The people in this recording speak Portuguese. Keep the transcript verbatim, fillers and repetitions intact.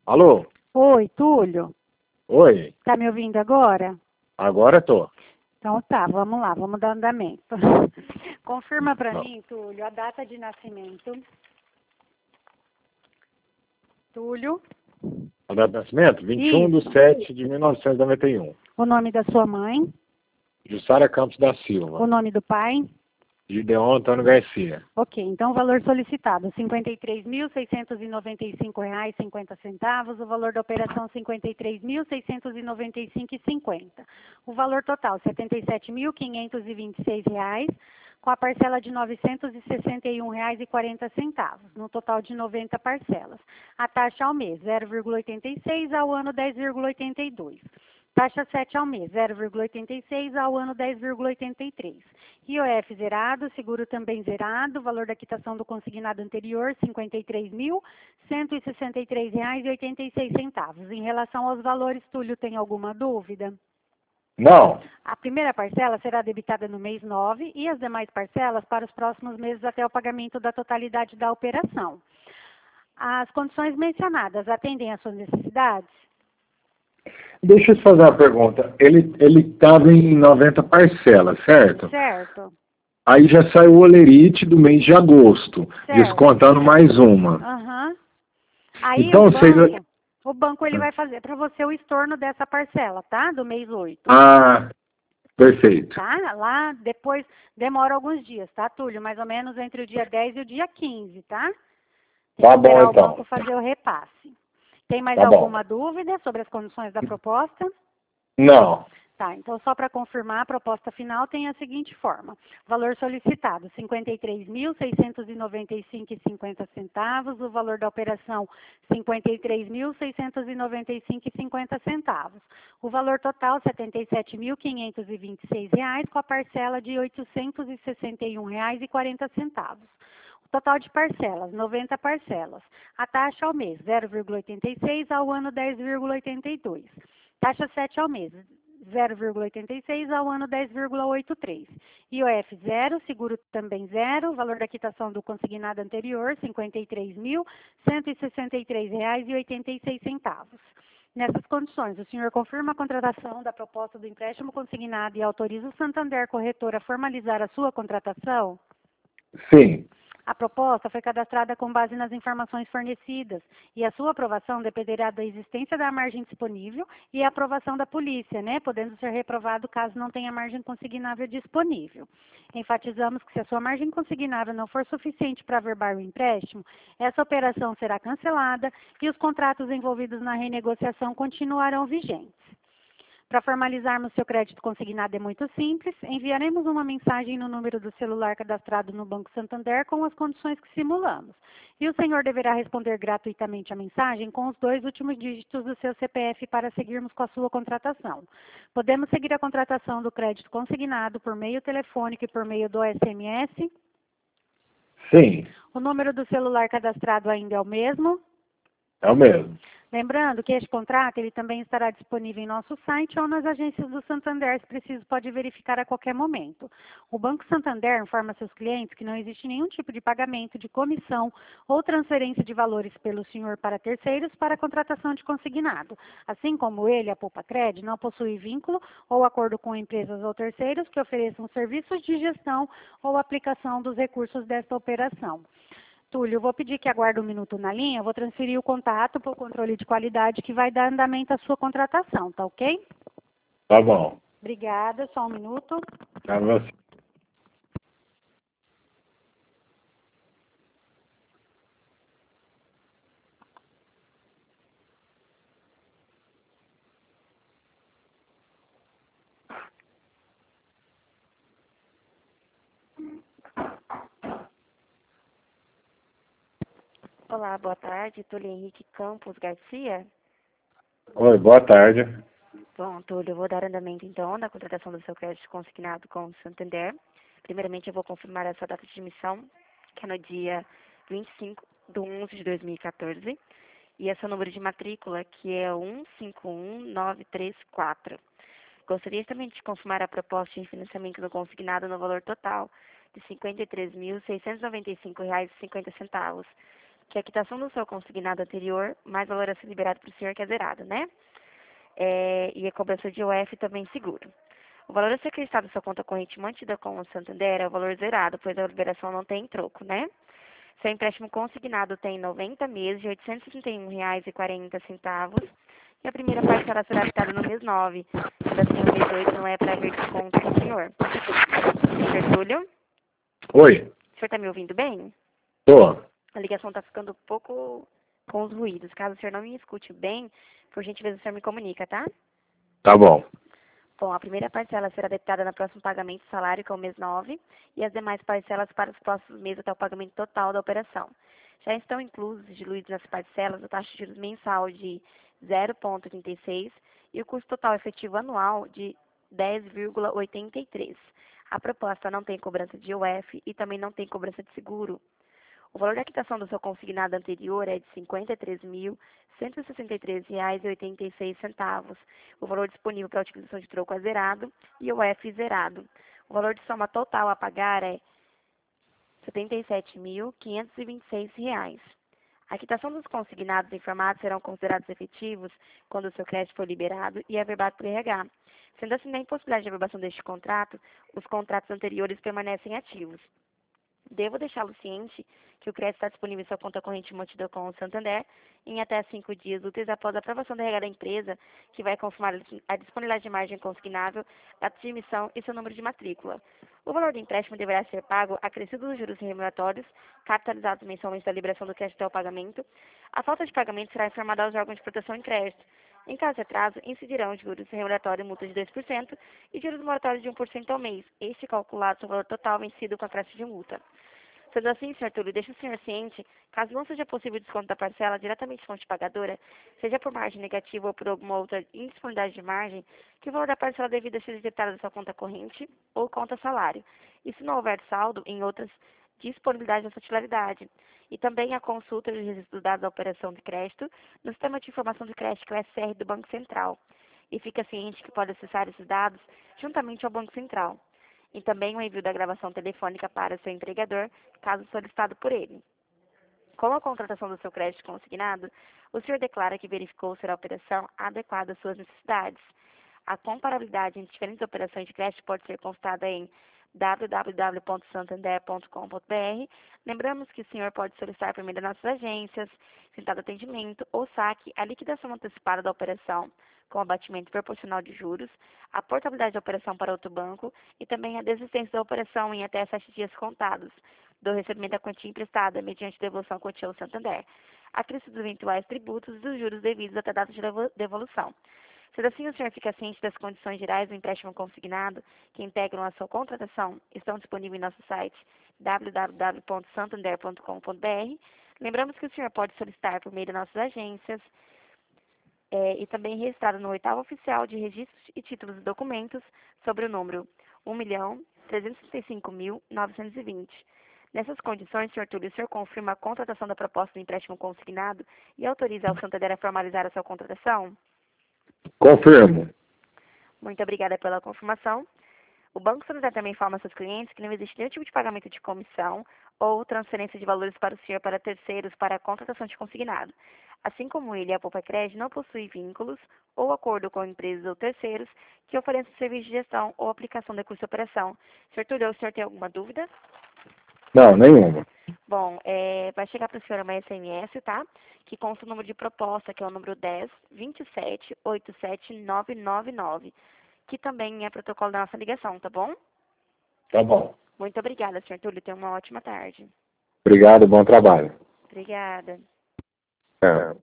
Alô? Oi, Túlio. Oi? Tá me ouvindo agora? Agora tô. Então tá, vamos lá, vamos dar andamento. Confirma para Não. mim, Túlio, a data de nascimento. Túlio, A data de nascimento? vinte e um de isso. setembro de mil novecentos e noventa e um. O nome da sua mãe, Jussara Campos da o Silva. nome do pai. Gideon Antônio Garcia. Ok, então o valor solicitado, cinquenta e três mil, seiscentos e noventa e cinco reais e cinquenta centavos. O valor da operação, cinquenta e três mil, seiscentos e noventa e cinco reais e cinquenta centavos. O valor total, setenta e sete mil, quinhentos e vinte e seis reais, com a parcela de novecentos e sessenta e um reais e quarenta centavos, no total de noventa parcelas. A taxa ao mês, zero vírgula oitenta e seis, ao ano dez vírgula oitenta e dois. Taxa sete ao mês, zero vírgula oitenta e seis, ao ano dez vírgula oitenta e três. I O F zerado, seguro também zerado, valor da quitação do consignado anterior, cinquenta e três mil, cento e sessenta e três reais e oitenta e seis centavos. Em relação aos valores, Túlio, tem alguma dúvida? Não. A primeira parcela será debitada no mês nove e as demais parcelas para os próximos meses até o pagamento da totalidade da operação. As condições mencionadas atendem às suas necessidades? Deixa eu te fazer uma pergunta. Ele ele estava em noventa parcelas, certo? Certo. Aí já saiu o olerite do mês de agosto, Certo. descontando mais uma. Aham. Aí Então, o vocês... banco, o banco ele vai fazer para você o estorno dessa parcela, tá? Do mês oito. Ah, perfeito. Tá? Lá depois demora alguns dias, tá, Túlio? Mais ou menos entre o dia dez e o dia quinze, tá? Tem Tá que bom, esperar o então. banco fazer o repasse. Tem mais Tá bom. alguma dúvida sobre as condições da proposta? Não. Tá, então só para confirmar, a proposta final tem a seguinte forma. Valor solicitado, cinquenta e três mil, seiscentos e noventa e cinco reais e cinquenta centavos. O valor da operação, cinquenta e três mil, seiscentos e noventa e cinco reais e cinquenta centavos. O valor total, setenta e sete mil, quinhentos e vinte e seis reais, com a parcela de oitocentos e sessenta e um reais e quarenta centavos. O total de parcelas, noventa parcelas. A taxa ao mês, zero vírgula oitenta e seis, ao ano dez vírgula oitenta e dois. Taxa sete ao mês, zero vírgula oitenta e seis, ao ano dez vírgula oitenta e três. I O F zero, seguro também zero, valor da quitação do consignado anterior, cinquenta e três mil, cento e sessenta e três reais e oitenta e seis centavos. Nessas condições, o senhor confirma a contratação da proposta do empréstimo consignado e autoriza o Santander Corretora a formalizar a sua contratação? Sim. A proposta foi cadastrada com base nas informações fornecidas e a sua aprovação dependerá da existência da margem disponível e a aprovação da polícia, né, podendo ser reprovado caso não tenha margem consignável disponível. Enfatizamos que se a sua margem consignável não for suficiente para averbar o empréstimo, essa operação será cancelada e os contratos envolvidos na renegociação continuarão vigentes. Para formalizarmos seu crédito consignado é muito simples, enviaremos uma mensagem no número do celular cadastrado no Banco Santander com as condições que simulamos. E o senhor deverá responder gratuitamente a mensagem com os dois últimos dígitos do seu C P F para seguirmos com a sua contratação. Podemos seguir a contratação do crédito consignado por meio telefônico e por meio do S M S? Sim. O número do celular cadastrado ainda é o mesmo? É o mesmo. Lembrando que este contrato ele também estará disponível em nosso site ou nas agências do Santander, se preciso pode verificar a qualquer momento. O Banco Santander informa seus clientes que não existe nenhum tipo de pagamento de comissão ou transferência de valores pelo senhor para terceiros para a contratação de consignado. Assim como ele, a Poupa Cred, não possui vínculo ou acordo com empresas ou terceiros que ofereçam serviços de gestão ou aplicação dos recursos desta operação. Túlio, eu vou pedir que aguarde um minuto na linha, eu vou transferir o contato para o controle de qualidade que vai dar andamento à sua contratação, tá ok? Tá bom. Obrigada, só um minuto. Tá você. Olá, boa tarde. Túlio Henrique Campos Garcia. Oi, boa tarde. Bom, Túlio, eu vou dar andamento então na contratação do seu crédito consignado com o Santander. Primeiramente, eu vou confirmar a sua data de emissão, que é no dia vinte e cinco de onze de dois mil e quatorze, e a seu número de matrícula, que é um cinco um nove três quatro. Gostaria também de confirmar a proposta de financiamento do consignado no valor total de cinquenta e três mil, seiscentos e noventa e cinco reais e cinquenta centavos, que a quitação do seu consignado anterior, mais valor a ser liberado para o senhor que é zerado, né? É, e a cobrança de O F também seguro. O valor a ser acreditado na sua conta corrente mantida com o Santander é o valor zerado, pois a liberação não tem troco, né? Seu empréstimo consignado tem noventa meses de oitocentos e trinta e um reais e quarenta centavos e a primeira parcela será quitada no mês nove. Sendo assim, o mês oito não é para haver desconto para o senhor. senhor Túlio? Oi, O senhor está me ouvindo bem? tô. A ligação está ficando um pouco com os ruídos. Caso o senhor não me escute bem, por gentileza, o senhor me comunica, tá? Tá bom. Bom, a primeira parcela será debitada no próximo pagamento do salário, que é o mês nove, e as demais parcelas para os próximos meses até o pagamento total da operação. Já estão inclusos e diluídos nas parcelas a taxa de juros mensal de zero vírgula trinta e seis e o custo total efetivo anual de dez vírgula oitenta e três. A proposta não tem cobrança de I O F e também não tem cobrança de seguro. O valor da quitação do seu consignado anterior é de cinquenta e três mil, cento e sessenta e três reais e oitenta e seis centavos. O valor disponível para a utilização de troco é zerado e I O F zerado. O valor de soma total a pagar é setenta e sete mil, quinhentos e vinte e seis reais. A quitação dos consignados informados serão considerados efetivos quando o seu crédito for liberado e averbado pelo R H. Sendo assim, na impossibilidade de averbação deste contrato, os contratos anteriores permanecem ativos. Devo deixá-lo ciente que o crédito está disponível em sua conta corrente mantida com o Santander em até cinco dias úteis após a aprovação da R H da empresa, que vai confirmar a disponibilidade de margem consignável, data de emissão e seu número de matrícula. O valor do empréstimo deverá ser pago acrescido dos juros remuneratórios, capitalizados mensalmente da liberação do crédito até o pagamento. A falta de pagamento será informada aos órgãos de proteção em crédito. Em caso de atraso, incidirão juros remuneratórios e multas de dois por cento e juros moratórios de um por cento ao mês, este calculado sobre o valor total vencido com a taxa de multa. Sendo assim, senhor Túlio, deixe o senhor ciente, caso não seja possível o desconto da parcela diretamente de fonte pagadora, seja por margem negativa ou por alguma outra indisponibilidade de margem, que o valor da parcela devida seja debitada da sua conta corrente ou conta salário. E se não houver saldo em outras disponibilidades da sua titularidade. E também a consulta dos registros dos dados da operação de crédito no Sistema de Informação de Crédito, que é o S R do Banco Central. E fica ciente que pode acessar esses dados juntamente ao Banco Central. E também o envio da gravação telefônica para seu empregador, caso solicitado por ele. Com a contratação do seu crédito consignado, o senhor declara que verificou ser a operação adequada às suas necessidades. A comparabilidade entre diferentes operações de crédito pode ser consultada em w w w ponto santander ponto com ponto b r. Lembramos que o senhor pode solicitar por meio das nossas agências, sentado atendimento ou saque, a liquidação antecipada da operação com abatimento proporcional de juros, a portabilidade da operação para outro banco e também a desistência da operação em até sete dias contados do recebimento da quantia emprestada mediante devolução à quantia ao Santander, a crescimento dos eventuais tributos e dos juros devidos até a data de devolução. Sendo assim, o senhor fica ciente das condições gerais do empréstimo consignado que integram a sua contratação, estão disponíveis em nosso site w w w ponto santander ponto com ponto b r. Lembramos que o senhor pode solicitar por meio das nossas agências é, e também registrado no oitavo oficial de registros e títulos e documentos sobre o número um milhão trezentos e trinta e cinco mil novecentos e vinte. Nessas condições, senhor Túlio, o senhor confirma a contratação da proposta do empréstimo consignado e autoriza ao Santander a formalizar a sua contratação? Confirmo. Muito obrigada pela confirmação. O Banco Santander também informa aos seus clientes que não existe nenhum tipo de pagamento de comissão ou transferência de valores para o senhor para terceiros para a contratação de consignado. Assim como ele, a Poupa Crédito não possui vínculos ou acordo com empresas ou terceiros que ofereçam serviço de gestão ou aplicação de custo de operação. senhor Túlio, o senhor tem alguma dúvida? Não, nenhuma. Bom, é, vai chegar para o senhor uma S M S, tá? Que consta o número de proposta, que é o número dez, vinte e sete, oitenta e sete, novecentos e noventa e nove, que também é protocolo da nossa ligação, tá bom? Tá bom. Muito obrigada, senhor Túlio. Tenha uma ótima tarde. Obrigado, bom trabalho. Obrigada. É.